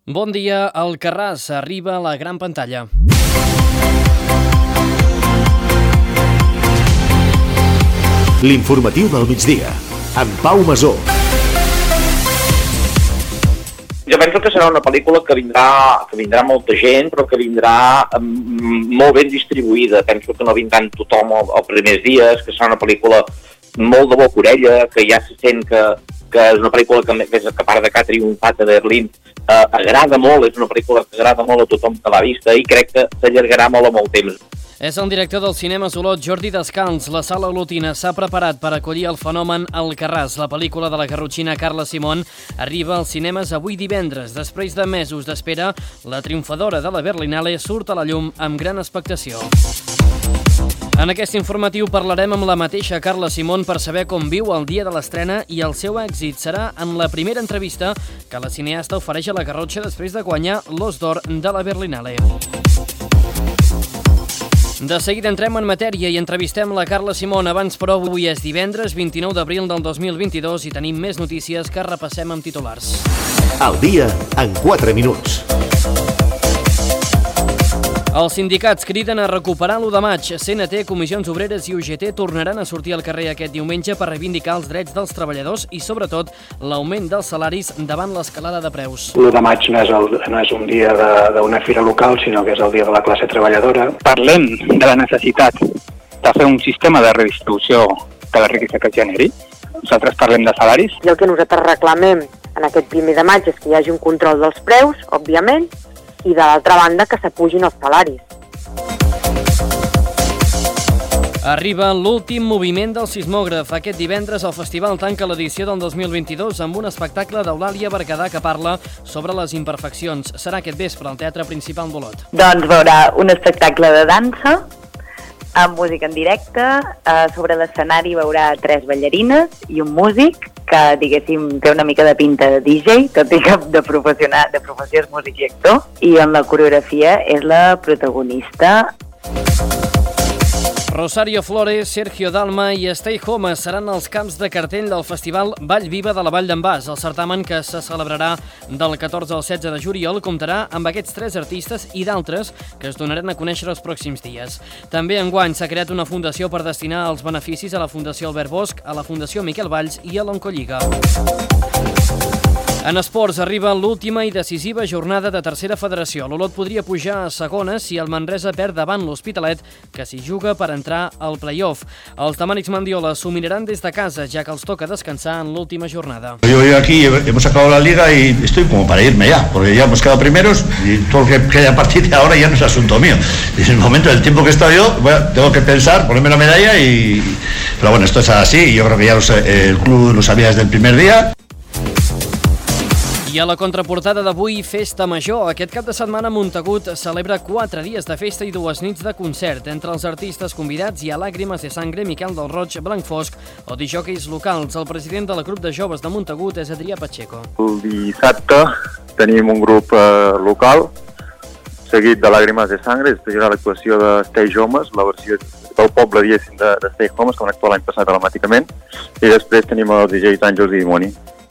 Bon dia, Alcarràs arriba a la gran pantalla. L'informatiu del migdia, amb Pau Masó. Jo penso que serà una pel·lícula que vindrà molta gent, però que vindrà molt ben distribuïda. Penso que no vindran tothom els primers dies, que serà una pel·lícula molt de boca orella, que ja se sent que és una pel·lícula que, a part de que ha triomfat a Berlín, agrada molt, és una pel·lícula que agrada molt a tothom que l'ha vista i crec que s'allargarà molt a molt temps. És el director del cinema Olot, Jordi Descalç. La sala olotina s'ha preparat per acollir el fenomen Alcarràs. La pel·lícula de la garrotxina Carla Simón arriba als cinemes avui divendres. Després de mesos d'espera, la triomfadora de la Berlinale surt a la llum amb gran expectació. En aquest informatiu parlarem amb la mateixa Carla Simón per saber com viu el dia de l'estrena i el seu èxit serà en la primera entrevista que la cineasta ofereix a la Garrotxa després de guanyar l'Os d'Or de la Berlinale. De seguida entrem en matèria i entrevistem la Carla Simón. Abans, però, avui és divendres 29 d'abril del 2022 i tenim més notícies que repassem amb titulars. El dia en 4 minuts. Els sindicats criden a recuperar l'1 de maig. CNT, Comissions Obreres i UGT tornaran a sortir al carrer aquest diumenge per reivindicar els drets dels treballadors i, sobretot, l'augment dels salaris davant l'escalada de preus. L'1 de maig no és un dia d'una fira local, sinó que és el dia de la classe treballadora. Parlem de la necessitat de fer un sistema de redistribució de la riquesa que generi. Nosaltres parlem de salaris. I el que nosaltres reclamem en aquest 1 de maig és que hi hagi un control dels preus, òbviament, i de l'altra banda que s'apugin els salaris. Arriba l'últim moviment del sismògraf. Aquest divendres el festival tanca l'edició del 2022 amb un espectacle d'Eulàlia Berguedà que parla sobre les imperfeccions. Serà aquest vespre al Teatre Principal d'Olot. Doncs veurà un espectacle de dansa amb música en directe. Sobre l'escenari veurà 3 ballarines i un músic que, diguéssim, té una mica de pinta de DJ, tot i que de professió és músic i actor. I en la coreografia és la protagonista. Rosario Flores, Sergio Dalma i Stay Home seran els camps de cartell del Festival Vall Viva de la Vall d'en Bas. El certamen, que se celebrarà del 14 al 16 de juliol, comptarà amb aquests 3 artistes i d'altres que es donaran a conèixer els pròxims dies. També enguany s'ha creat una fundació per destinar els beneficis a la Fundació Albert Bosch, a la Fundació Miquel Valls i a l'Oncolliga. En esports arriba l'última i decisiva jornada de tercera federació. L'Olot podria pujar a segona si el Manresa perd davant l'Hospitalet, que s'hi juga per entrar al play-off. Els tamànics Mandiola s'ho miraran des de casa, ja que els toca descansar en l'última jornada. Yo aquí hemos acabado la liga y estoy como para irme ya, porque ya hemos quedado primeros y todo lo que haya a partir de ahora ya no es asunto mío. En el momento del tiempo que he estado yo, bueno, tengo que pensar, ponerme la medalla Pero bueno, esto es así y yo creo que ya el club lo sabía desde el primer día. I a la contraportada d'avui, Festa Major. Aquest cap de setmana Montagut celebra 4 dies de festa i 2 nits de concert. Entre els artistes convidats hi ha Làgrimes de Sangre, Miquel del Roig, Blanc Fosc o disjòqueis locals. El president de la grup de joves de Montagut és Adrià Pacheco. El dissabte tenim un grup local, seguit de Làgrimes de Sangre, després hi haurà l'actuació de Stay Homes, la versió del poble, diguéssim, de Stay Homes, que van actuar l'any passat telemàticament, i després tenim els DJs Àngels i Dimoni.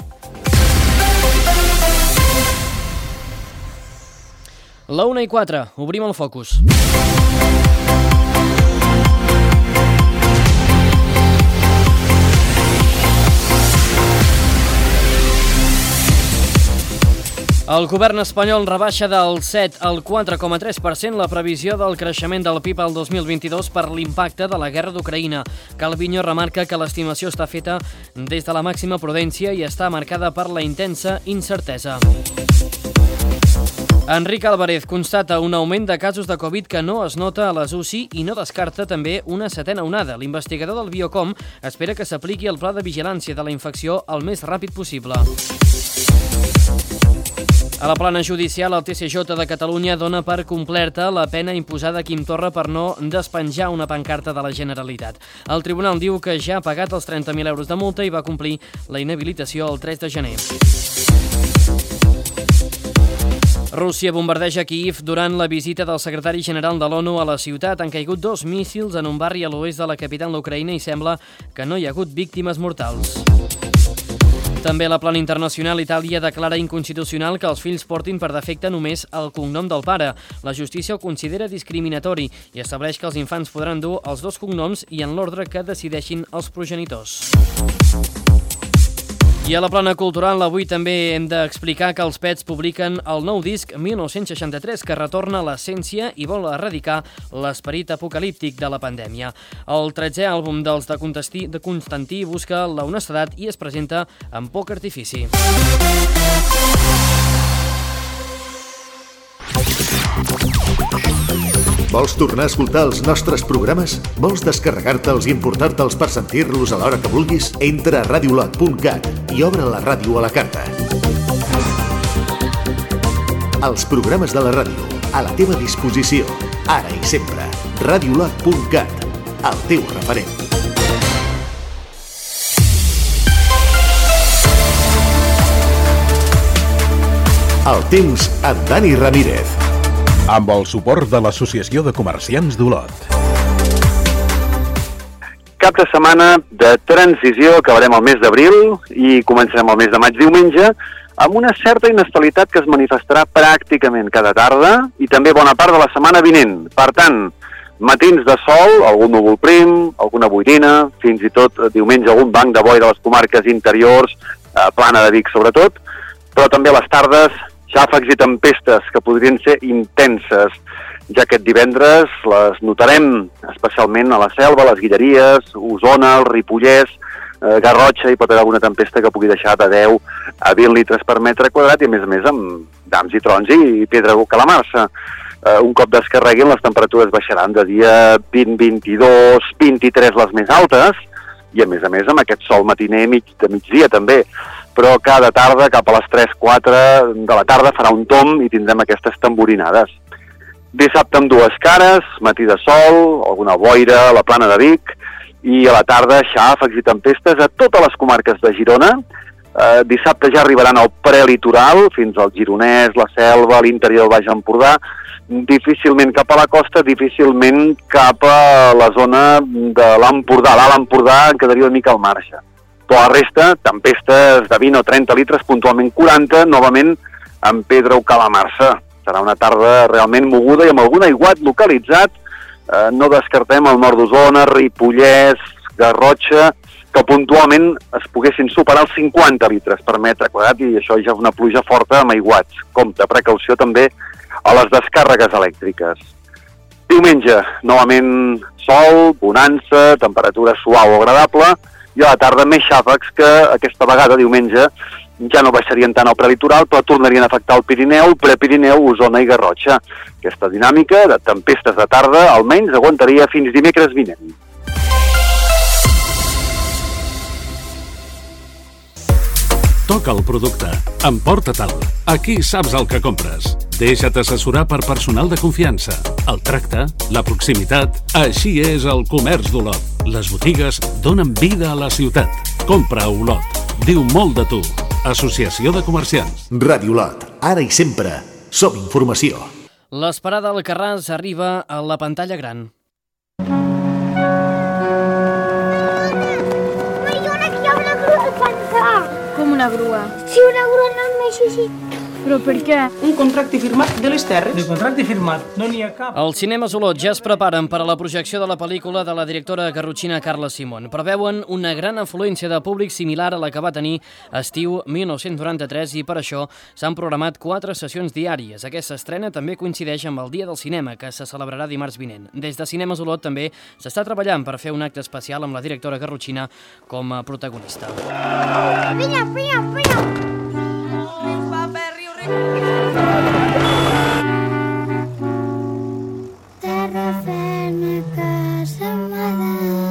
La 1:04, obrim el focus. El govern espanyol rebaixa del 7 al 4,3% la previsió del creixement del PIB al 2022 per l'impacte de la guerra d'Ucraïna. Calviño remarca que l'estimació està feta des de la màxima prudència i està marcada per la intensa incertesa. Enric Álvarez constata un augment de casos de Covid que no es nota a les UCI i no descarta també una 7a onada. L'investigador del Biocom espera que s'apliqui el pla de vigilància de la infecció el més ràpid possible. A la plana judicial, el TCJ de Catalunya dona per complerta la pena imposada a Quim Torra per no despenjar una pancarta de la Generalitat. El tribunal diu que ja ha pagat els 30.000 euros de multa i va complir la inhabilitació el 3 de gener. Rússia bombardeja Kíiv durant la visita del secretari general de l'ONU a la ciutat. Han caigut 2 míssils en un barri a l'oest de la capital d'Ucraïna i sembla que no hi ha hagut víctimes mortals. També la plana internacional, Itàlia declara inconstitucional que els fills portin per defecte només el cognom del pare. La justícia ho considera discriminatori i estableix que els infants podran dur els dos cognoms i en l'ordre que decideixin els progenitors. I a la plana cultural avui també hem d'explicar que els Pets publiquen el nou disc 1963 que retorna a l'essència i vol erradicar l'esperit apocalíptic de la pandèmia. El 13è àlbum dels de Constantí busca la honestedat i es presenta amb poc artifici. Vols tornar a escoltar els nostres programes? Vols descarregar-te'ls i importar-te'ls per sentir-los a l'hora que vulguis? Entra a radiolot.cat i obre la ràdio a la carta. Els programes de la ràdio, a la teva disposició, ara i sempre. Radiolot.cat, el teu referent. El temps amb Dani Ramírez. Amb el suport de l'Associació de Comerciants d'Olot. Cap de setmana de transició, acabarem el mes d'abril i començarem el mes de maig diumenge amb una certa inestabilitat que es manifestarà pràcticament cada tarda i també bona part de la setmana vinent. Per tant, matins de sol, algun núvol prim, alguna boirina, fins i tot diumenge algun banc de boira a les comarques interiors, plana de Vic sobretot, però també a les tardes xàfecs i tempestes que podrien ser intenses. Ja aquest divendres les notarem especialment a la Selva, a les Guilleries, Osona, el Ripollès, Garrotxa, i pot haver alguna tempesta que pugui deixar de 10 a 20 litres per metre quadrat i a més amb dams i trons i pedra calamarsa. Un cop descarreguin les temperatures baixaran de dia 20, 22, 23 les més altes i a més amb aquest sol matiner de migdia també. Però cada tarda, cap a les 3-4 de la tarda, farà un tomb i tindrem aquestes tamborinades. Dissabte amb dues cares, matí de sol, alguna boira a la plana de Vic, i a la tarda xàfecs i tempestes a totes les comarques de Girona. Dissabte ja arribaran al prelitoral, fins al Gironès, la Selva, l'interior del Baix Empordà, difícilment cap a la costa, difícilment cap a la zona de l'Empordà. L'Alt Empordà en quedaria una mica al marge. Però la resta, tempestes de 20 o 30 litres, puntualment 40, novament amb pedra o calamarsa. Serà una tarda realment moguda i amb algun aiguat localitzat. No descartem el nord d'Osona, Ripollès, Garrotxa, que puntualment es poguessin superar els 50 litres per metre quadrat i això ja és una pluja forta amb aiguats. Compte, precaució també a les descàrregues elèctriques. Diumenge, novament sol, bonança, temperatura suau o agradable, i a la tarda més xàfecs que aquesta vegada, diumenge, ja no baixarien tant al prelitoral, però tornarien a afectar el Pirineu, Prepirineu, Osona i Garrotxa. Aquesta dinàmica de tempestes de tarda almenys aguantaria fins dimecres vinent. Toca el producte, emporta-te'l. Aquí saps el que compres. Deixa't assessorar per personal de confiança. El tracte, la proximitat, així és el comerç d'Olot. Les botigues donen vida a la ciutat. Compra a Olot. Diu molt de tu. Associació de Comerciants. Ràdio Olot, ara i sempre. Som informació. L'esperada Alcarràs arriba a la pantalla gran. Com una grua? Sí, una grua no més així. Però per què? Un contracte firmat de les terres. De contracte firmat, no n'hi ha cap. Els cinemes Olot ja es preparen per a la projecció de la pel·lícula de la directora garrotxina Carla Simón. Preveuen una gran afluència de públic similar a la que va tenir estiu 1993 i per això s'han programat 4 sessions diàries. Aquesta estrena també coincideix amb el Dia del Cinema, que se celebrarà dimarts vinent. Des de Cinemes Olot també s'està treballant per fer un acte especial amb la directora garrotxina com a protagonista. Vinga, vinga, vinga. Terra ferma, casa amada.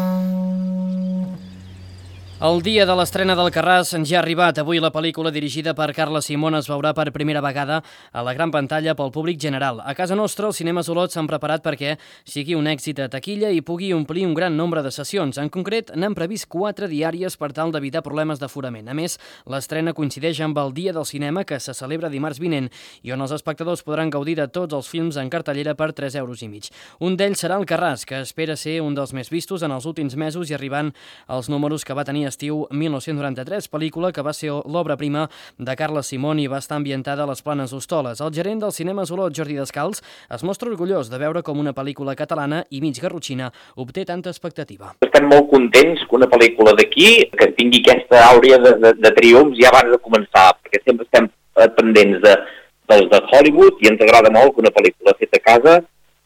El dia de l'estrena d'Alcarràs ja ha arribat. Avui la pel·lícula dirigida per Carla Simón es veurà per primera vegada a la gran pantalla pel públic general. A casa nostra, els cinemes Olot s'han preparat perquè sigui un èxit a taquilla i pugui omplir un gran nombre de sessions. En concret, n'han previst 4 diàries per tal d'evitar problemes d'aforament. A més, l'estrena coincideix amb el Dia del Cinema, que se celebra dimarts vinent i on els espectadors podran gaudir de tots els films en cartellera per 3,5 €. Un d'ells serà Alcarràs, que espera ser un dels més vistos en els últims mesos i arribant als números que va tenir estiu estiu 1993, pel·lícula que va ser l'obra prima de Carles Simón i va estar ambientada a les Planes d'Hostoles. El gerent del Cinemes Olot, Jordi Descalç, es mostra orgullós de veure com una pel·lícula catalana i mig garrotxina obté tanta expectativa. Estem molt contents que una pel·lícula d'aquí que tingui aquesta àurea de triomfs ja abans de començar, perquè sempre estem pendents dels de Hollywood i ens agrada molt que una pel·lícula feta a casa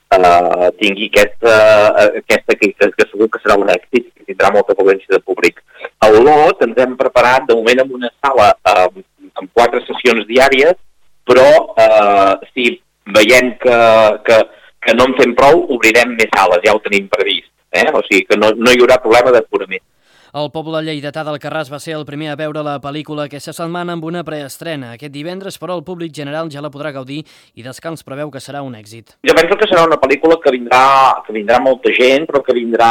tingui aquesta que segur que serà un èxit, que tindrà molta afluència de públic. A Olot ens hem preparat de moment amb una sala amb 4 sessions diàries, però si veiem que no en fem prou, obrirem més sales, ja ho tenim previst. O sigui que no hi haurà problema d'aforament. El poble lleidatà d'Alcarràs va ser el primer a veure la pel·lícula aquesta setmana amb una preestrena. Aquest divendres, però, el públic general ja la podrà gaudir i Descalç preveu que serà un èxit. Jo penso que serà una pel·lícula que vindrà molta gent, però que vindrà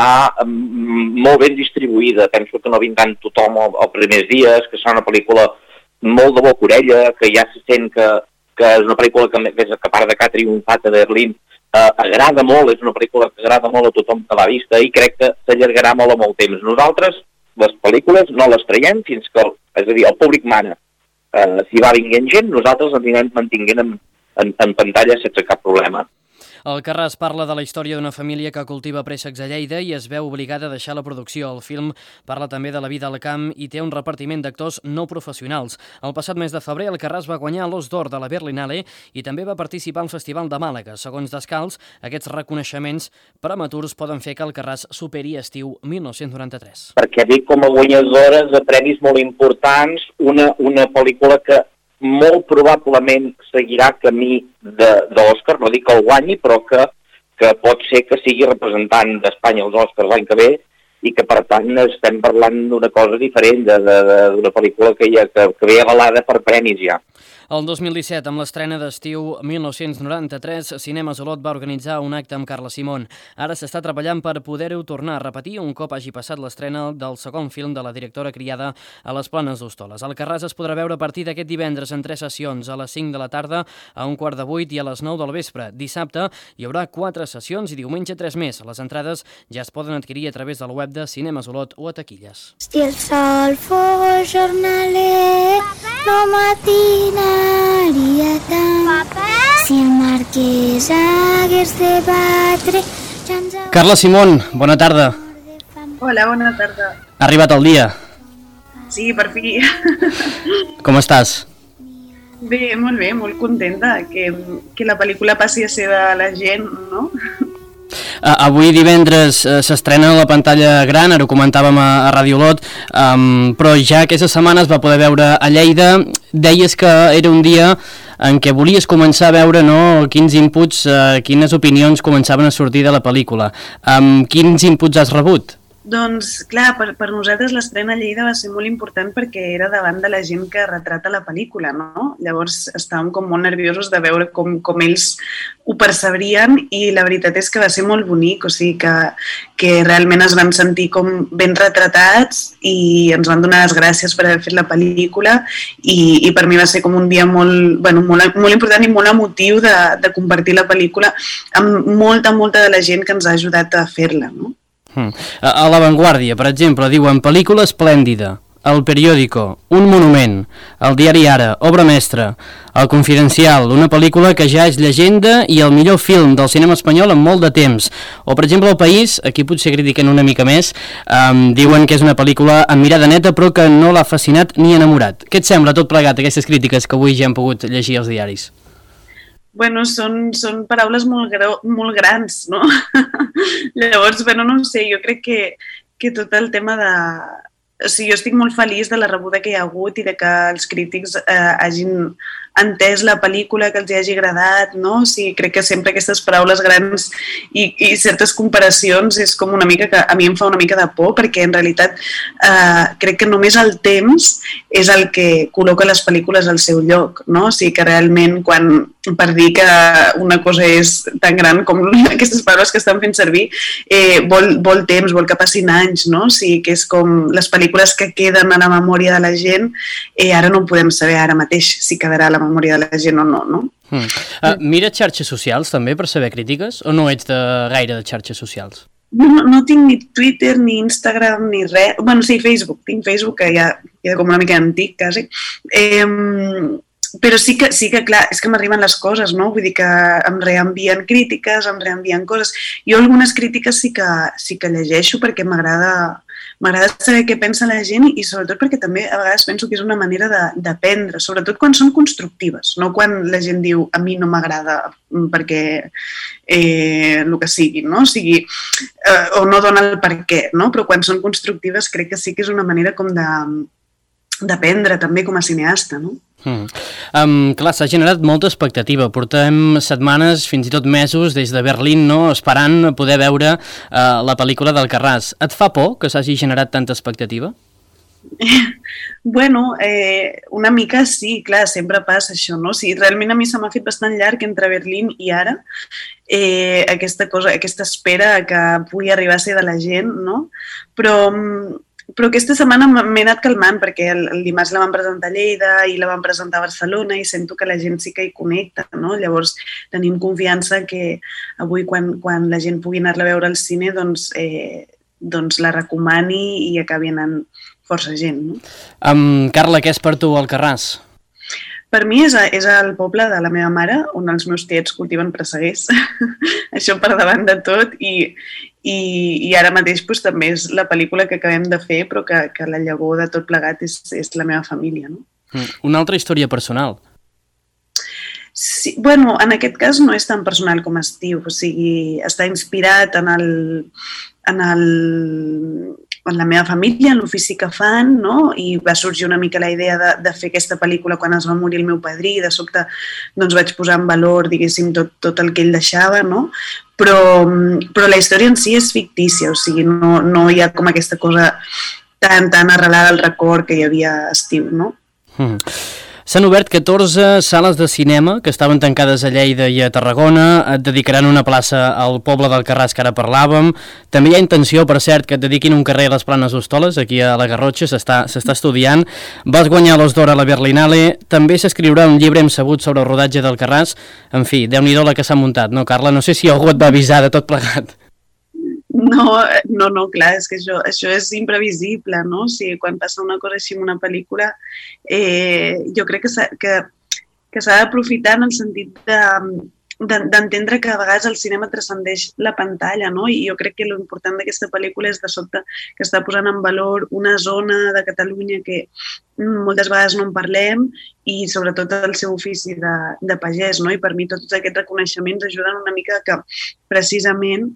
molt ben distribuïda. Penso que no vindran tothom els primers dies, que serà una pel·lícula molt de boca orella, que ja se sent que és una pel·lícula que a part de que ha triomfat a Berlín, agrada molt, és una pel·lícula que agrada molt a tothom que l'ha vista i crec que s'allargarà molt a molt temps. Nosaltres, les pel·lícules, no les traiem fins que, és a dir, el públic mana. Si va vinguent gent, nosaltres ens anirem mantinguent en pantalla sense cap problema. Alcarràs parla de la història d'una família que cultiva préssecs a Lleida i es veu obligada a deixar la producció. El film parla també de la vida al camp i té un repartiment d'actors no professionals. El passat mes de febrer, Alcarràs va guanyar l'Os d'Or de la Berlinale i també va participar al Festival de Màlaga. Segons Descalç, aquests reconeixements prematurs poden fer que Alcarràs superi estiu 1993. Perquè ve com a guanyadores de premis molt importants una pel·lícula que molt probablement seguirà camí d'Òscar, no dic que el guanyi, però que pot ser que sigui representant d'Espanya als Òscars l'any que ve i que, per tant, estem parlant d'una cosa diferent, d'una pel·lícula que ve avalada per premis ja. El 2017, amb l'estrena d'estiu 1993, Cinemes Olot va organitzar un acte amb Carles Simón. Ara s'està treballant per poder-ho tornar a repetir un cop hagi passat l'estrena del segon film de la directora criada a les Planes d'Hostoles. Alcarràs es podrà veure a partir d'aquest divendres en 3 sessions, a les 5 de la tarda, a 7:15 i a les 9 del vespre. Dissabte hi haurà 4 sessions i diumenge 3 més. Les entrades ja es poden adquirir a través del web de Cinemes Olot o a taquilles. Si el sol fos jornaler, no matinaria tant. Si el marquès hagués de batre... Carles Simón, bona tarda. Hola, bona tarda. Ha arribat el dia. Sí, per fi. Com estàs? Bé, molt contenta que la pel·lícula passi a ser de la gent, no? Avui divendres s'estrena a la pantalla gran, ara ho comentàvem a Ràdio Olot, però ja aquesta setmana es va poder veure a Lleida. Deies que era un dia en què volies començar a veure quins inputs, quines opinions començaven a sortir de la pel·lícula. Quins inputs has rebut? Doncs, clar, per nosaltres l'estrena a Lleida va ser molt important perquè era davant de la gent que retrata la pel·lícula, no? Llavors estàvem com molt nerviosos de veure com ells ho percebrien i la veritat és que va ser molt bonic, o sigui que realment es van sentir com ben retratats i ens van donar les gràcies per haver fet la pel·lícula i per mi va ser com un dia molt important i molt emotiu de compartir la pel·lícula amb molta de la gent que ens ha ajudat a fer-la, no? A La Vanguardia, per exemple, diuen pel·lícula esplèndida, El Periódico, un monument, El Diari Ara, obra mestra, El Confidencial, una pel·lícula que ja és llegenda i el millor film del cinema espanyol en molt de temps. O, per exemple, El País, aquí potser critiquen una mica més, diuen que és una pel·lícula amb mirada neta però que no l'ha fascinat ni enamorat. Què et sembla tot plegat, aquestes crítiques que avui ja hem pogut llegir als diaris? Bueno, són paraules molt grans, no? Llavors, no sé, jo crec que tot el tema de... O sigui, jo estic molt feliç de la rebuda que hi ha hagut i de que els crítics hagin entès la pel·lícula, que els hi hagi agradat, no? O sigui, crec que sempre aquestes paraules grans i certes comparacions és com una mica que a mi em fa una mica de por, perquè en realitat crec que només el temps és el que col·loca les pel·lícules al seu lloc, no? O sigui, que realment per dir que una cosa és tan gran com aquestes paraules que estan fent servir, vol temps, vol que passin anys, no? O sigui, que és com les pel·lícules que queden a la memòria de la gent, ara no ho podem saber ara mateix si quedarà a la memòria de la gent o no, no? Mira xarxes socials també per saber crítiques o no ets gaire de xarxes socials? No tinc ni Twitter, ni Instagram, ni res. Bueno, sí, Facebook. Tinc Facebook, que ja queda com una mica antic, quasi. Però sí que, clar, és que m'arriben les coses, no? Vull dir que em reenvien crítiques, em reenvien coses. Jo algunes crítiques sí que llegeixo perquè m'agrada saber què pensa la gent i sobretot perquè també a vegades penso que és una manera d'aprendre, sobretot quan són constructives, no quan la gent diu a mi no m'agrada perquè el que sigui, no? O sigui, o no dona el per què, no? Però quan són constructives crec que sí que és una manera com d'aprendre també com a cineasta, no? Clar, s'ha generat molta expectativa. Portem setmanes, fins i tot mesos, des de Berlín, no?, esperant poder veure la pel·lícula d'Alcarràs. Et fa por que s'hagi generat tanta expectativa? Bueno, una mica sí, clar, sempre passa això, no? O sigui, realment a mi se m'ha fet bastant llarg entre Berlín i ara, aquesta espera que pugui arribar a ser de la gent, no? Però aquesta setmana m'he anat calmant perquè el dimarts la van presentar a Lleida i la van presentar a Barcelona i sento que la gent sí que hi connecta, no? Llavors tenim confiança que avui quan la gent pugui anar-la a veure al cine doncs la recomani i acabi anant força gent, no? Carla, què és per tu Alcarràs? Per mi és el poble de la meva mare, on els meus tiets cultiven presseguers, això per davant de tot, i ara mateix doncs, també és la pel·lícula que acabem de fer, però que la llavor de tot plegat és la meva família, no? Una altra història personal. Sí, bueno, en aquest cas no és tan personal com es diu, o sigui, està inspirat en la meva família, en l'ofici que fan, no? I va sorgir una mica la idea de fer aquesta pel·lícula quan es va morir el meu padrí i de sobte doncs, vaig posar en valor, diguéssim, tot el que ell deixava, no? Però la història en si és fictícia, o sigui, no hi ha com aquesta cosa tan arrelada al record que hi havia a estiu, no? S'han obert 14 sales de cinema que estaven tancades a Lleida i a Tarragona. Et dedicaran una plaça al poble d'Alcarràs que ara parlàvem. També hi ha intenció, per cert, que et dediquin un carrer a les Planes d'Hostoles, aquí a la Garrotxa, s'està estudiant. Vas guanyar l'Os d'Or a la Berlinale. També s'escriurà un llibre hem sabut sobre el rodatge d'Alcarràs. En fi, Déu-n'hi-do la que s'ha muntat, no, Carla? No sé si algú et va avisar de tot plegat. No, clar, és que això és imprevisible, no? O sigui, quan passa una cosa així en una pel·lícula, jo crec que s'ha d'aprofitar en el sentit d'entendre que a vegades el cinema transcendeix la pantalla, no? I jo crec que l'important d'aquesta pel·lícula és de sobte que està posant en valor una zona de Catalunya que moltes vegades no en parlem i sobretot el seu ofici de pagès, no? I per mi tots aquests reconeixements ajuden una mica que precisament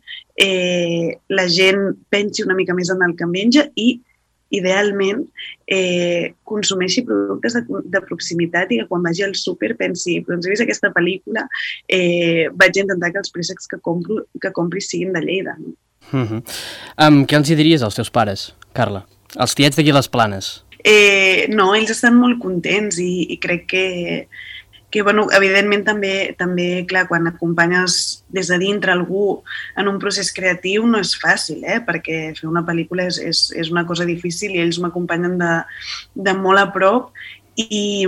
la gent pensi una mica més en el que menja i idealment consumeixi productes de proximitat i que quan vagi al súper pensi, doncs he vist aquesta pel·lícula, vaig intentar que els préssecs que compri siguin de Lleida. No? Què els diries als teus pares, Carla? Els tiets d'aquí a les Planes? No, ells estan molt contents i crec que bueno, evidentment també, clar, quan acompanyes des de dintre algú en un procés creatiu no és fàcil, perquè fer una pel·lícula és una cosa difícil i ells m'acompanyen de molt a prop i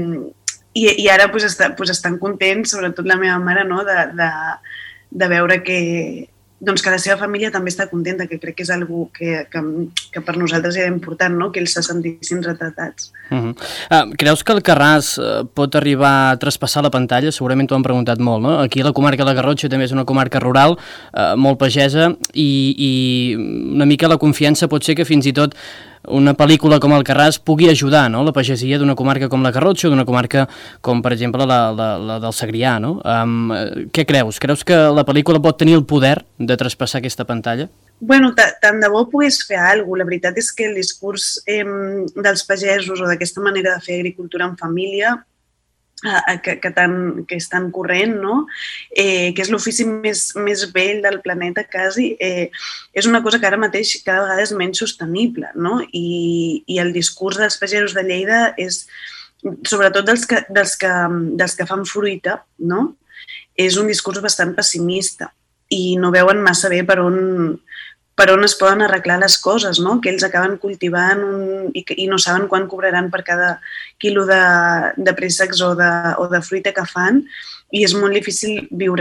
ara estan contents, sobretot la meva mare, no? de veure que la seva família també està contenta, que crec que és algú que per nosaltres era important, no? Que ells se sentissin retratats. Creus que Alcarràs pot arribar a traspassar la pantalla? Segurament t'ho han preguntat molt, no? Aquí la comarca de la Garrotxa també és una comarca rural, molt pagesa, i una mica la confiança pot ser que fins i tot una pel·lícula com Alcarràs pugui ajudar, no?, la pagesia d'una comarca com la Garrotxa o d'una comarca com, per exemple, la del Segrià, no? Què creus? Creus que la pel·lícula pot tenir el poder de traspassar aquesta pantalla? Bueno, tant de bo pogués fer alguna cosa. La veritat és que el discurs dels pagesos o d'aquesta manera de fer agricultura en família que és tan corrent, no? Que és l'ofici més vell del planeta quasi, és una cosa que ara mateix cada vegada és menys sostenible, no? I el discurs dels pagesos de Lleida és, sobretot dels que fan fruita, no? És un discurs bastant pessimista i no veuen massa bé per on es poden arreglar les coses, no? Que ells acaben cultivant i no saben quan cobraran per cada quilo de préssecs o de fruita que fan i és molt difícil viure així.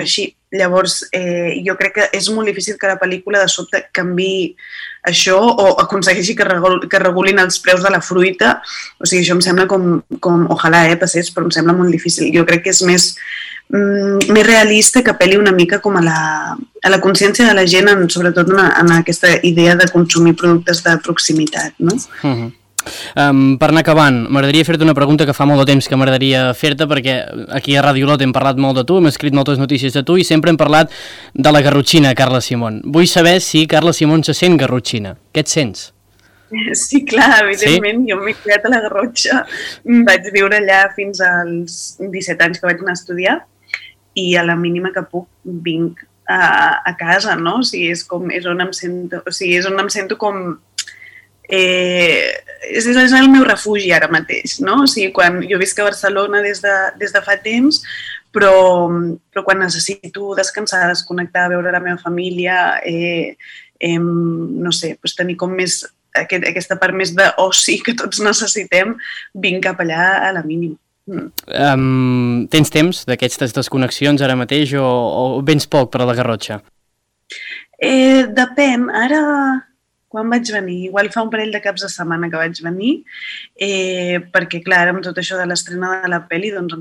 Llavors, jo crec que és molt difícil que la pel·lícula de sobte canviï això o aconsegueixi que regulin els preus de la fruita. O sigui, això em sembla com ojalà passés, però em sembla molt difícil. Jo crec que és més realista, que apel·li una mica com a la consciència de la gent, sobretot en aquesta idea de consumir productes de proximitat, no? Per anar acabant, m'agradaria fer-te una pregunta que fa molt de temps que m'agradaria fer-te, perquè aquí a Radio Olot hem parlat molt de tu, hem escrit moltes notícies de tu i sempre hem parlat de la garrotxina, Carla Simón. Vull saber si Carla Simón se sent garrotxina. Què et sents? Sí, clar, evidentment. Jo m'he criat a la Garrotxa. Vaig viure allà fins als 17 anys que vaig anar a estudiar i a la mínima que puc vinc a casa, no? O sigui, és on em sento com... és el meu refugi ara mateix, no? O sigui, quan jo visc a Barcelona des de fa temps, però quan necessito descansar, desconnectar, veure la meva família, no sé, tenir com més aquesta part més d'oci que tots necessitem, vinc cap allà a la mínima. Tens temps d'aquestes desconnexions ara mateix o vens poc per a la Garrotxa? Depèn. Ara... Quan vaig venir? Igual fa un parell de caps de setmana que vaig venir, perquè, clar, amb tot això de l'estrena de la pel·li, doncs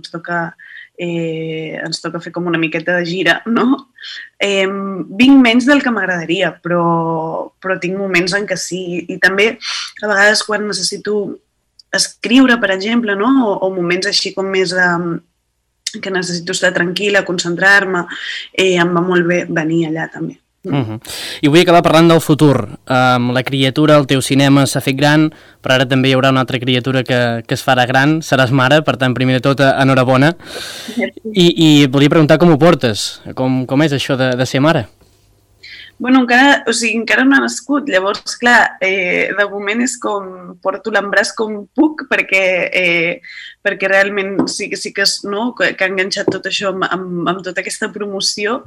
ens toca fer com una miqueta de gira, no? Vinc menys del que m'agradaria, però tinc moments en què sí. I també, a vegades, quan necessito escriure, per exemple, no? O moments així com més que necessito estar tranquil·la, concentrar-me, em va molt bé venir allà, també. I vull acabar parlant del futur. La criatura al teu cinema s'ha fet gran, però ara també hi haurà una altra criatura que es farà gran, seràs mare, per tant, primer de tot, enhorabona. I volia preguntar com ho portes, com és això de ser mare? Bueno, encara no ha nascut, llavors, clar, de moment és com porto l'embràs com puc, perquè realment sí que ha enganxat tot això amb tota aquesta promoció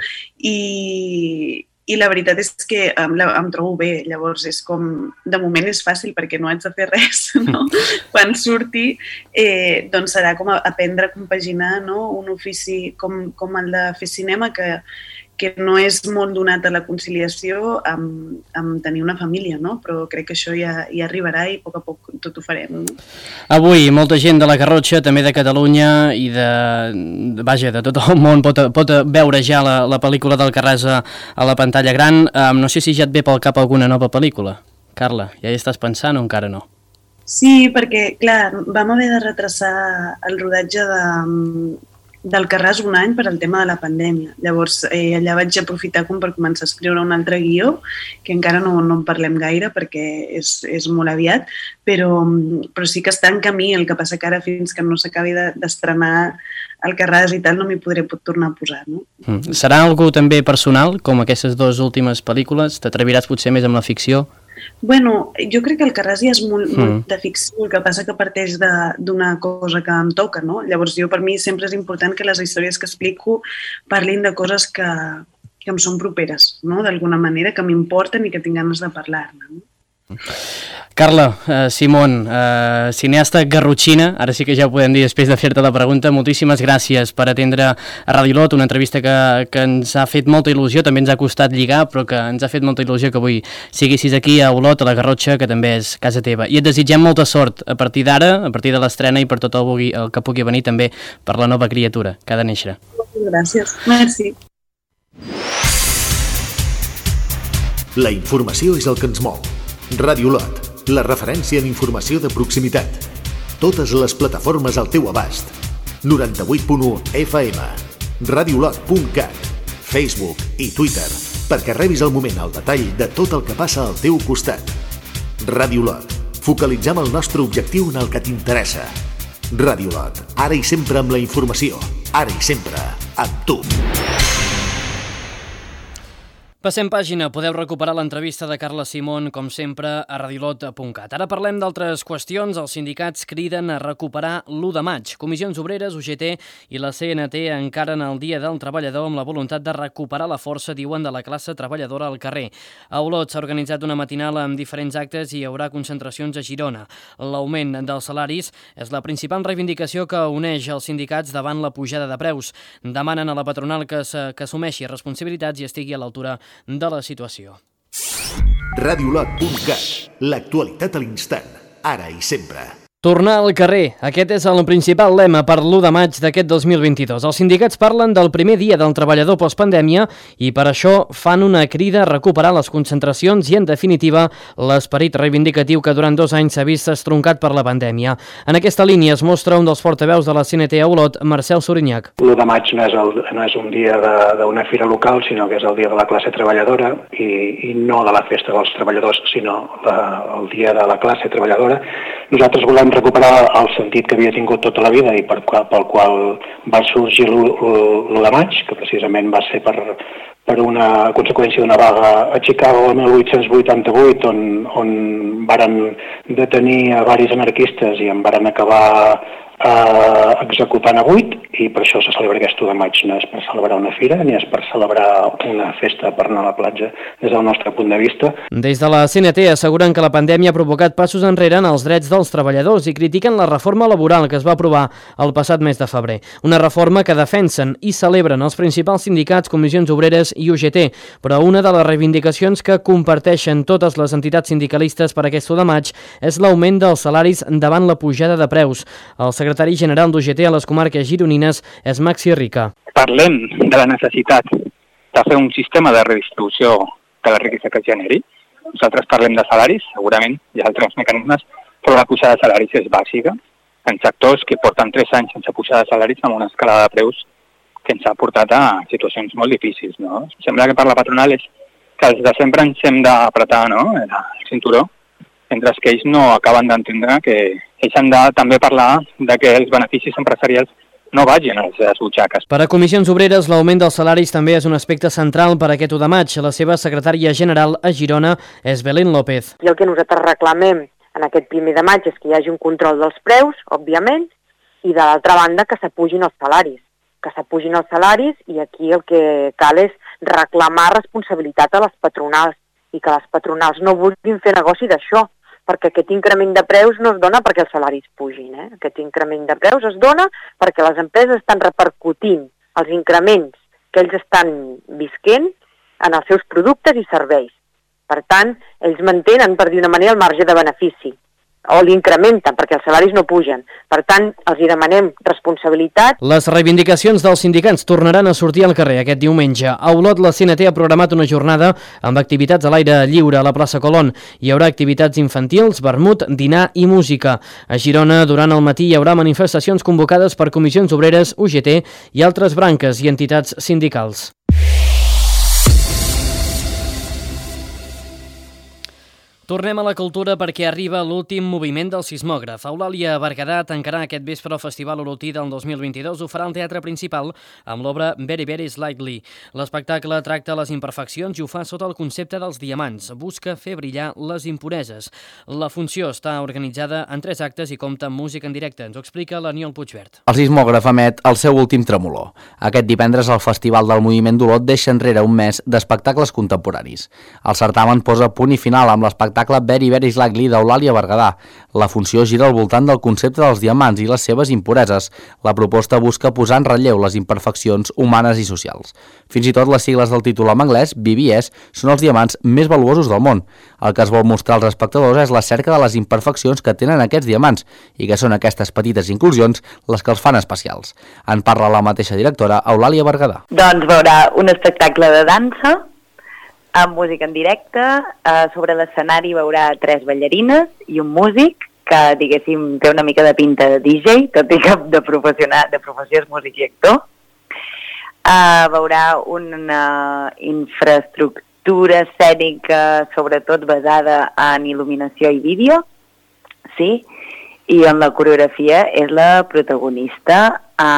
i la veritat és que em trobo bé, llavors és com, de moment és fàcil perquè no haig de fer res, no? Quan surti, doncs serà com aprendre a compaginar un ofici com el de fer cinema, que no és molt donat a la conciliació amb tenir una família, no? Però crec que això ja arribarà i a poc tot ho farem. No? Avui molta gent de la Garrotxa, també de Catalunya i de tot el món pot veure ja la pel·lícula d'Alcarràs a la pantalla gran. No sé si ja et ve pel cap alguna nova pel·lícula. Carla, ja hi estàs pensant o encara no? Sí, perquè, clar, vam haver de retrasar el rodatge d'Alcarràs un any per al tema de la pandèmia. Llavors, allà vaig aprofitar per començar a escriure un altre guió, que encara no en parlem gaire perquè és molt aviat, però sí que està en camí. El que passa que ara, fins que no s'acabi d'estrenar Alcarràs i tal, no m'hi podré tornar a posar. No? Serà algú també personal, com aquestes dues últimes pel·lícules? T'atreviràs potser més amb la ficció? Bueno, jo crec que Alcarràs ja és molt de ficció, el que passa que parteix d'una cosa que em toca, no? Llavors, per mi sempre és important que les històries que explico parlin de coses que em són properes, no? D'alguna manera, que m'importen i que tinc ganes de parlar-ne. No? Carla Simón, cineasta garrotxina, ara sí que ja ho podem dir després de fer-te la pregunta, moltíssimes gràcies per atendre a Radio Olot, una entrevista que ens ha fet molta il·lusió, també ens ha costat lligar, però que ens ha fet molta il·lusió que avui siguessis aquí a Olot, a la Garrotxa, que també és casa teva. I et desitgem molta sort a partir d'ara, a partir de l'estrena i per tot el que pugui venir també per la nova criatura que ha de néixer. Gràcies, merci. La informació és el que ens mou. Radio Olot, la referència en informació de proximitat. Totes les plataformes al teu abast. 98.1 FM, radioolot.cat, Facebook i Twitter, perquè rebis al moment el detall de tot el que passa al teu costat. Radio Olot, focalitzem el nostre objectiu en el que t'interessa. Radio Olot, ara i sempre amb la informació, ara i sempre amb tu. Passem pàgina, podeu recuperar l'entrevista de Carla Simón, com sempre, a radiolot.cat. Ara parlem d'altres qüestions. Els sindicats criden a recuperar l'1 de maig. Comissions Obreres, UGT i la CNT encaren el Dia del Treballador amb la voluntat de recuperar la força, diuen, de la classe treballadora al carrer. A Olot s'ha organitzat una matinal amb diferents actes i hi haurà concentracions a Girona. L'augment dels salaris és la principal reivindicació que uneix els sindicats davant la pujada de preus. Demanen a la patronal que assumeixi responsabilitats i estigui a l'altura de la situació. Radiolot.cat, l'actualitat a l'instant, ara i sempre. Tornar al carrer. Aquest és el principal lema per l'1 de maig d'aquest 2022. Els sindicats parlen del primer dia del treballador postpandèmia i per això fan una crida a recuperar les concentracions i, en definitiva, l'esperit reivindicatiu que durant 2 anys s'ha vist estroncat per la pandèmia. En aquesta línia es mostra un dels portaveus de la CNT a Olot, Marcel Sorinyac. L'1 de maig no és un dia d'una fira local, sinó que és el dia de la classe treballadora i no de la festa dels treballadors, sinó el dia de la classe treballadora. Nosaltres volem recuperar el sentit que havia tingut tota la vida i pel qual va sorgir l'1 de maig, que precisament va ser per una conseqüència d'una vaga a Chicago el 1888, on varen detenir a varis anarquistes i en varen acabar executant a 8, i per això se celebra aquest 1 de maig. No és per celebrar una fira ni és per celebrar una festa per anar a la platja, des del nostre punt de vista. Des de la CNT asseguren que la pandèmia ha provocat passos enrere en els drets dels treballadors i critiquen la reforma laboral que es va aprovar el passat mes de febrer. Una reforma que defensen i celebren els principals sindicats, Comissions Obreres i UGT, però una de les reivindicacions que comparteixen totes les entitats sindicalistes per aquest 1 de maig és l'augment dels salaris davant la pujada de preus. El secretari general d'UGT a les comarques gironines és Maxi Rica. Parlem de la necessitat de fer un sistema de redistribució de la riquesa que es generi. Nosaltres parlem de salaris, segurament hi ha altres mecanismes, però la pujada de salaris és bàsica. En sectors que porten 3 anys sense pujada de salaris amb una escalada de preus que ens ha portat a situacions molt difícils. No? Sembla que per la patronal és que els de sempre ens hem d'apretar, no? El cinturó, mentre que ells no acaben d'entendre que ells han de també parlar de que els beneficis empresarials no vagin a les butxaques. Per a Comissions Obreres, l'augment dels salaris també és un aspecte central per a aquest 1 de maig. La seva secretària general a Girona és Belén López. I el que nosaltres reclamem en aquest 1 de maig és que hi hagi un control dels preus, òbviament, i de l'altra banda que s'apugin els salaris. Que s'apugin els salaris, i aquí el que cal és reclamar responsabilitat a les patronals i que les patronals no vulguin fer negoci d'això, perquè aquest increment de preus no es dona perquè els salaris pugin. Aquest increment de preus es dona perquè les empreses estan repercutint els increments que ells estan visquent en els seus productes i serveis. Per tant, ells mantenen, per dir una manera, el marge de benefici, o l'incrementen perquè els salaris no pugen. Per tant, els hi demanem responsabilitat. Les reivindicacions dels sindicats tornaran a sortir al carrer aquest diumenge. A Olot, la CNT ha programat una jornada amb activitats a l'aire lliure a la plaça Colón. Hi haurà activitats infantils, vermut, dinar i música. A Girona, durant el matí, hi haurà manifestacions convocades per Comissions Obreres, UGT i altres branques i entitats sindicals. Tornem a la cultura perquè arriba l'últim moviment del sismògraf. Eulàlia Berguedà tancarà aquest vespre el Festival Olotí del 2022. Ho farà al Teatre Principal amb l'obra Very Very Slightly. L'espectacle tracta les imperfeccions i ho fa sota el concepte dels diamants. Busca fer brillar les impureses. La funció està organitzada en 3 actes i compta amb música en directe. Ens ho explica l'Aniol Puigvert. El sismògraf emet el seu últim tremolor. Aquest divendres el Festival del Moviment d'Olot deixa enrere un mes d'espectacles contemporanis. El certamen posa punt i final amb l'espectacle Very Very Slightly d'Eulàlia Berguedà. La funció gira al voltant del concepte dels diamants i les seves impureses. La proposta busca posar en relleu les imperfeccions humanes i socials. Fins i tot les sigles del títol en anglès, BBS, són els diamants més valuosos del món. El que es vol mostrar als espectadors és la cerca de les imperfeccions que tenen aquests diamants i que són aquestes petites inclusions les que els fan especials. En parla la mateixa directora, Eulàlia Berguedà. Doncs veurà un espectacle de dansa amb música en directe. Sobre l'escenari veurà 3 ballarines i un músic que, diguéssim, té una mica de pinta de DJ, tot i que de professió és músic i actor. Veurà una infraestructura escènica, sobretot basada en il·luminació i vídeo, sí? i en la coreografia és la protagonista.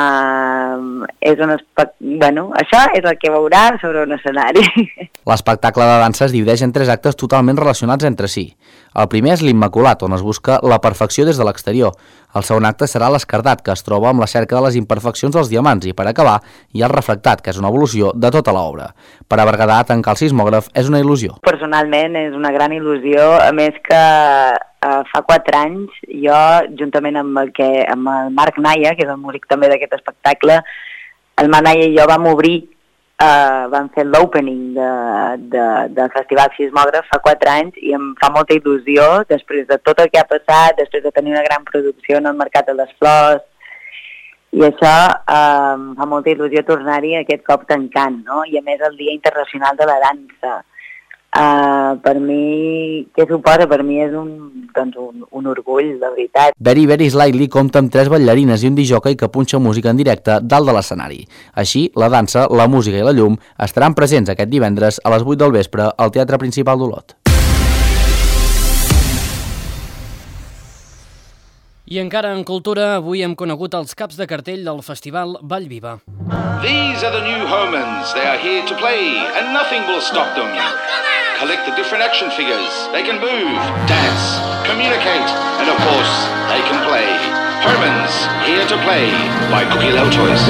Això és el que veurà sobre un escenari. L'espectacle de dansa es divideix en 3 actes totalment relacionats entre si. El primer és l'Immaculat, on es busca la perfecció des de l'exterior. El segon acte serà l'Escardat, que es troba amb la cerca de les imperfeccions dels diamants, i per acabar hi ha el Refractat, que és una evolució de tota l'obra. Per a Berguedà, tancar el sismògraf és una il·lusió. Personalment és una gran il·lusió, a més que fa 4 anys jo, juntament amb el Marc Naya, que és el músic també d'aquest espectacle, el Marc Naya i jo vam obrir, vam fer l'opening del Festival Sismògraf fa 4 anys i em fa molta il·lusió, després de tot el que ha passat, després de tenir una gran producció en el Mercat de les Flors, i això em fa molta il·lusió tornar-hi aquest cop tancant, no? I a més el Dia Internacional de la Dansa. Per mi, què suposa? Per mi és un orgull, de veritat. Very Very Slightly compta amb 3 ballarines i un discjòquei que punxa música en directe dalt de l'escenari. Així, la dansa, la música i la llum estaran presents aquest divendres a les 8 del vespre al Teatre Principal d'Olot. I encara en cultura, avui hem conegut els caps de cartell del Festival Vallviva. These are the new Homans. They are here to play, and nothing will stop them. Collect the different action figures. They can move, dance, communicate, and of course, they can play. Homans, here to play, by Cookie Low Toys.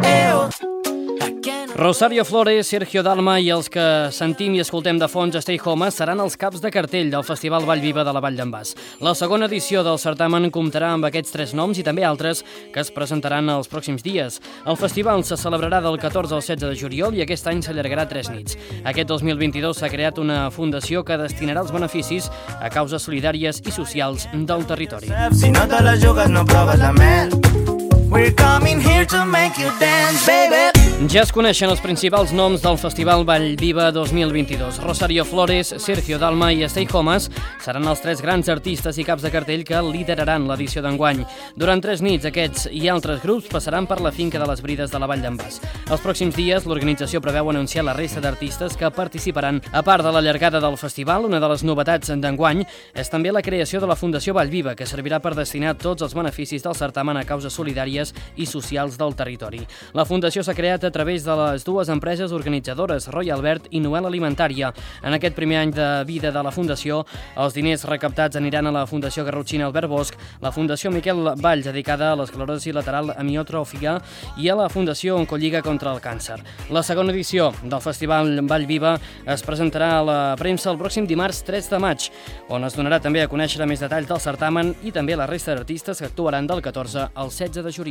Rosario Flores, Sergio Dalma i els que sentim i escoltem de fons Stay Home seran els caps de cartell del Festival Vallviva de la Vall d'en Bas. La segona edició del certamen comptarà amb aquests 3 noms i també altres que es presentaran els pròxims dies. El festival se celebrarà del 14 al 16 de juliol i aquest any s'allargarà 3 nits. Aquest 2022 s'ha creat una fundació que destinarà els beneficis a causes solidàries i socials del territori. Si no te la jugues, no proves la mel. We're coming here to make you dance, baby. Ja es coneixen els principals noms del Festival Vallviva 2022. Rosario Flores, Sergio Dalma i Stay Homes seran els 3 grans artistes i caps de cartell que lideraran l'edició d'enguany. Durant 3 nits, aquests i altres grups passaran per la finca de les Brides de la Vall d'en Bas. Els pròxims dies, l'organització preveu anunciar la resta d'artistes que participaran. A part de la llargada del festival, una de les novetats d'enguany és també la creació de la Fundació Vallviva, que servirà per destinar tots els beneficis del certamen a causes solidàries i socials del territori. La Fundació s'ha creat a través de les 2 empreses organitzadores, Royal Albert i Noel Alimentària. En aquest primer any de vida de la Fundació, els diners recaptats aniran a la Fundació Garrotxina Albert Bosch, la Fundació Miquel Valls, dedicada a l'esclerosi lateral amiotròfica, i a la Fundació Oncolliga contra el càncer. La segona edició del Festival Vallviva es presentarà a la premsa el pròxim dimarts 3 de maig, on es donarà també a conèixer més detalls del certamen i també la resta d'artistes que actuaran del 14 al 16 de juliol.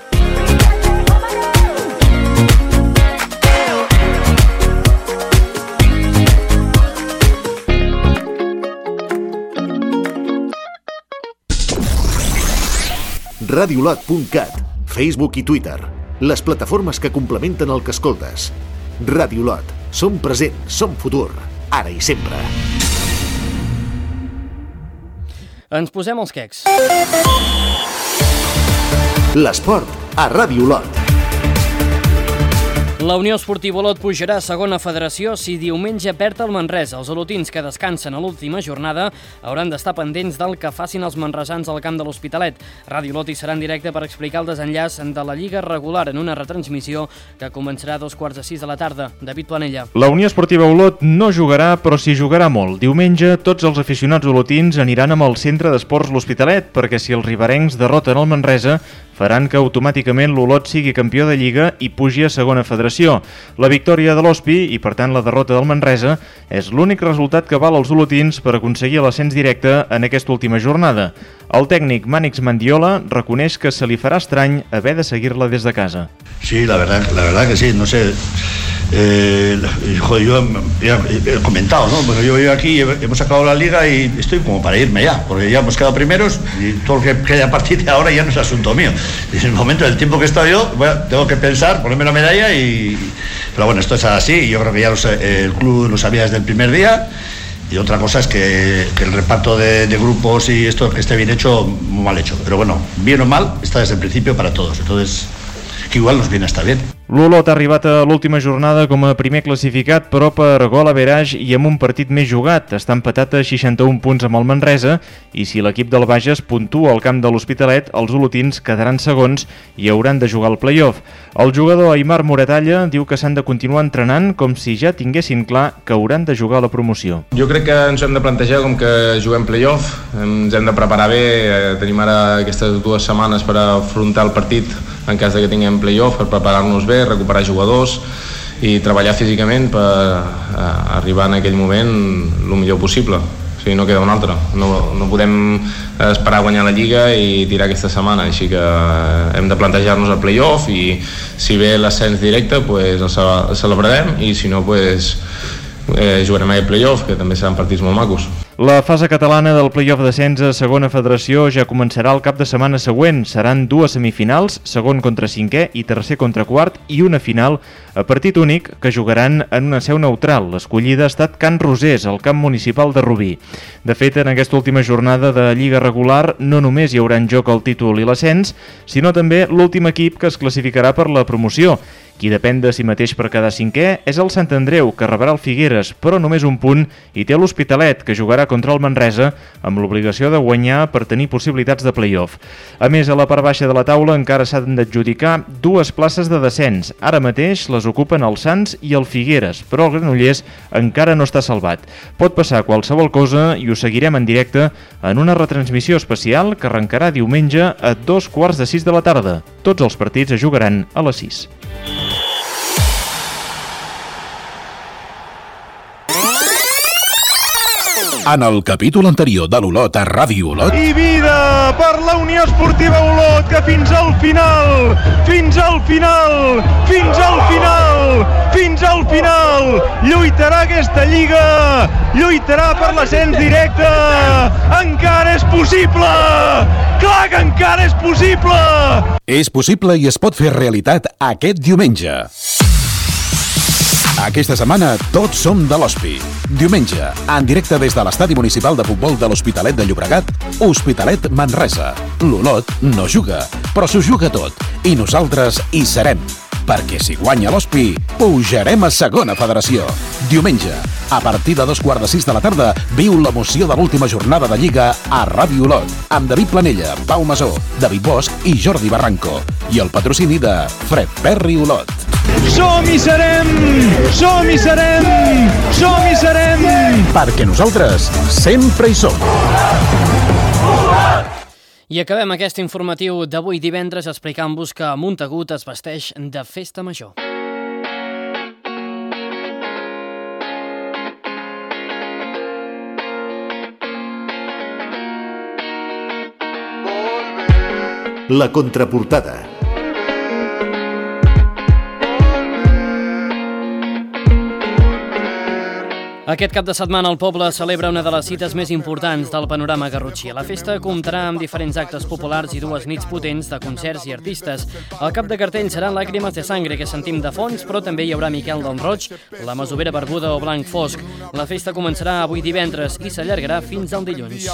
Radiolot.cat, Facebook i Twitter, les plataformes que complementen el que escoltes. Radiolot, som present, som futur, ara i sempre. Ens posem els quecs. L'esport a Radiolot. La Unió Esportiva Olot pujarà a segona federació si diumenge perd el Manresa. Els olotins que descansen a l'última jornada hauran d'estar pendents del que facin els manresans al camp de l'Hospitalet. Ràdio Olot hi serà en directe per explicar el desenllaç de la Lliga regular en una retransmissió que començarà a 5:15 de la tarda. David Planella. La Unió Esportiva Olot no jugarà, però s'hi jugarà molt. Diumenge tots els aficionats olotins aniran amb el centre d'esports l'Hospitalet, perquè si els riberencs derroten el Manresa, faran que automàticament l'Olot sigui campió de Lliga i pugi a segona federació. La victòria de l'Hospi i, per tant, la derrota del Manresa és l'únic resultat que val als olotins per aconseguir l'ascens directe en aquesta última jornada. El tècnic Mànix Mandiola reconeix que se li farà estrany haver de seguir-la des de casa. Sí, la verdad que sí, no sé. Yo ya he comentado, ¿no? Porque yo aquí, hemos acabado la liga y estoy como para irme ya, porque ya hemos quedado primeros y todo lo que haya a partir de ahora ya no es asunto mío. En el momento del tiempo que he estado yo, bueno, tengo que pensar, ponerme la medalla pero bueno, esto es así y yo creo que ya el club lo sabía desde el primer día. Y otra cosa es que el reparto de grupos y esto que esté bien hecho, muy mal hecho. Pero bueno, bien o mal, está desde el principio para todos. Entonces, que igual nos viene hasta bien. L'Olot ha arribat a l'última jornada com a primer classificat, però per gol average i amb un partit més jugat. Està empatat a 61 punts amb el Manresa i si l'equip del Bages puntua al camp de l'Hospitalet, els olotins quedaran segons i hauran de jugar al play-off. El jugador Aimar Moratalla diu que s'han de continuar entrenant com si ja tinguessin clar que hauran de jugar a la promoció. Jo crec que ens hem de plantejar com que juguem play-off, ens hem de preparar bé, tenim ara aquestes 2 setmanes per afrontar el partit en cas que tinguem play-off, per preparar-nos bé, recuperar jugadors i treballar físicament per arribar en aquell moment el millor possible. O sigui, no queda un altre. No podem esperar a guanyar la Lliga i tirar aquesta setmana, així que hem de plantejar-nos el play-off i si ve l'ascens directe el celebrarem i si no jugarem aquest play-off, que també seran partits molt macos. La fase catalana del play-off d'ascens a segona federació ja començarà el cap de setmana següent. Seran 2 semifinals, segon contra cinquè i tercer contra quart, i una final a partit únic que jugaran en una seu neutral. L'escollida ha estat Can Rosés, al camp municipal de Rubí. De fet, en aquesta última jornada de Lliga regular no només hi haurà en joc el títol i l'ascens, sinó també l'últim equip que es classificarà per la promoció. Qui depèn de si mateix per quedar cinquè és el Sant Andreu, que rebrà el Figueres, però només un punt, i té l'Hospitalet, que jugarà contra el Manresa, amb l'obligació de guanyar per tenir possibilitats de play-off. A més, a la part baixa de la taula encara s'han d'adjudicar 2 places de descens. Ara mateix les ocupen el Sants i el Figueres, però el Granollers encara no està salvat. Pot passar qualsevol cosa i ho seguirem en directe en una retransmissió especial que arrencarà diumenge a 2:45 de la tarda. Tots els partits es jugaran a les 6. En el capítol anterior de l'Olot a Ràdio Olot... I vida per la Unió Esportiva Olot, que fins al final lluitarà aquesta Lliga, lluitarà per l'ascens directe. Encara és possible! Clar que encara és possible! És possible i es pot fer realitat aquest diumenge. Aquesta setmana tots som de l'Hospi. Diumenge, en directe des de l'estadi municipal de futbol de l'Hospitalet de Llobregat, Hospitalet Manresa. L'Olot no juga, però s'ho juga tot. I nosaltres hi serem. Perquè si guanya l'Hospi, pujarem a segona federació. Diumenge, a partir de 2:45 de la tarda, viu l'emoció de l'última jornada de Lliga a Ràdio Olot, amb David Planella, Pau Masó, David Bosch i Jordi Barranco. I el patrocini de Fred Perry Olot. Som-hi serem! Som-hi serem! Som-hi serem! Perquè nosaltres sempre hi som. I acabem aquest informatiu d'avui divendres explicant-vos que Montagut es vesteix de festa major. La contraportada. Aquest cap de setmana el poble celebra una de les cites més importants del panorama garrotxí. La festa comptarà amb diferents actes populars i 2 nits potents de concerts i artistes. El cap de cartell seran Lágrimas de Sangre, que sentim de fons, però també hi haurà Miquel del Roig, la Masovera Barbuda o Blanc Fosc. La festa començarà avui divendres i s'allargarà fins al dilluns.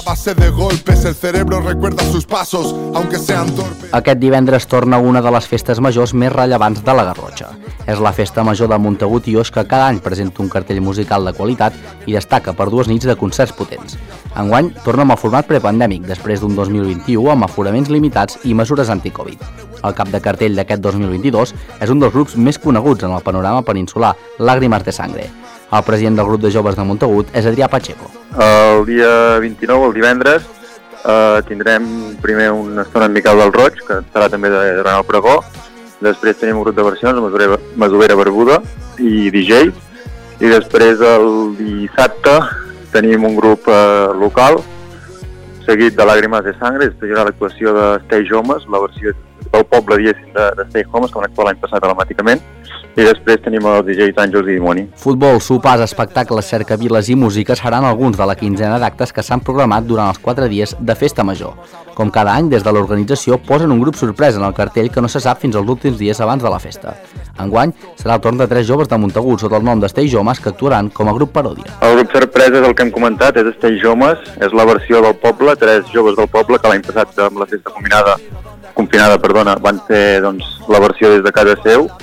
Aquest divendres torna una de les festes majors més rellevants de la Garrotxa. És la festa major de Montagut i Oix, que cada any presenta un cartell musical de qualitat i destaca per 2 nits de concerts potents. Enguany torna amb el format prepandèmic, després d'un 2021 amb aforaments limitats i mesures anti-Covid. El cap de cartell d'aquest 2022 és un dels grups més coneguts en el panorama peninsular, Lágrimas de Sangre. El president del grup de joves de Montagut és Adrià Pacheco. El dia 29, el divendres, tindrem primer una estona amb Miquel del Roig, que estarà també durant el pregó. Després tenim un grup de versions, Masovera Barbuda i DJ. I després el dissabte tenim un grup local, seguit de Lágrimas de Sangre. Després hi haurà l'actuació de Stay Homes, la versió del poble, diguéssim, de Stay Homes, que van actuar l'any passat telemàticament. I després tenim els DJs Àngels i Dimoni. Futbol, sopars, espectacles, cercaviles i música seran alguns de la quinzena d'actes que s'han programat durant els 4 dies de festa major. Com cada any, des de l'organització posen un grup sorpresa en el cartell que no se sap fins als últims dies abans de la festa. Enguany serà el torn de 3 joves de Montagut sota el nom de Stay Homes, que actuaran com a grup paròdia. El grup sorpresa és el que hem comentat, és Stay Homes, és la versió del poble, 3 joves del poble que l'any passat amb la festa confinada van fer la versió des de casa seu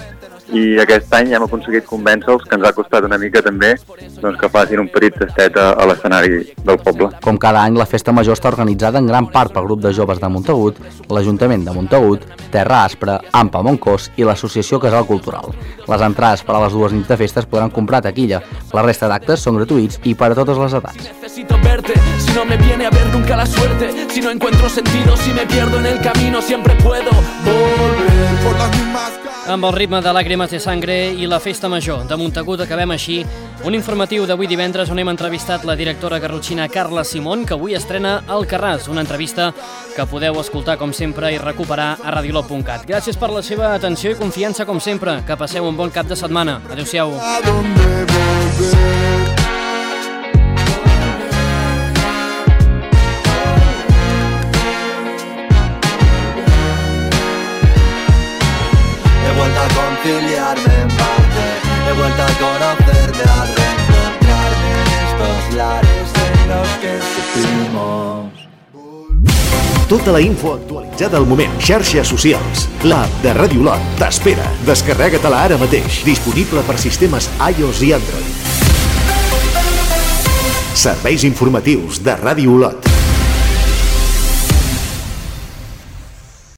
i aquest any hem aconseguit convèncer-los, que ens ha costat una mica també, doncs que facin un petit tastet a l'escenari del poble. Com cada any, la Festa Major està organitzada en gran part pel grup de joves de Montagut, l'Ajuntament de Montagut, Terra Aspra, AMPA Montcós i l'Associació Casal Cultural. Les entrades per a les 2 nits de festa es podran comprar a taquilla. La resta d'actes són gratuïts i per a totes les edats. Necesito verte, si no me viene a ver nunca la suerte, si no encuentro sentido, si me pierdo en el camino, siempre puedo volver por las mismas. Amb el ritme de Làgrimes de Sangre i la Festa Major de Montagut acabem així un informatiu d'avui divendres on hem entrevistat la directora garrotxina Carla Simón, que avui estrena Alcarràs, una entrevista que podeu escoltar com sempre i recuperar a radiolot.cat. Gràcies per la seva atenció i confiança com sempre. Que passeu un bon cap de setmana. Adéu-siau. Conciliarme en parte, he vuelto a conocerte, a reencontrarme en estos lares en los que supimos. Tota la info actualitzada al moment. Xarxes socials. L'app de Ràdio Lot t'espera. Descarrega-te-la ara mateix. Disponible per sistemes iOS i Android. Serveis informatius de Ràdio Lot.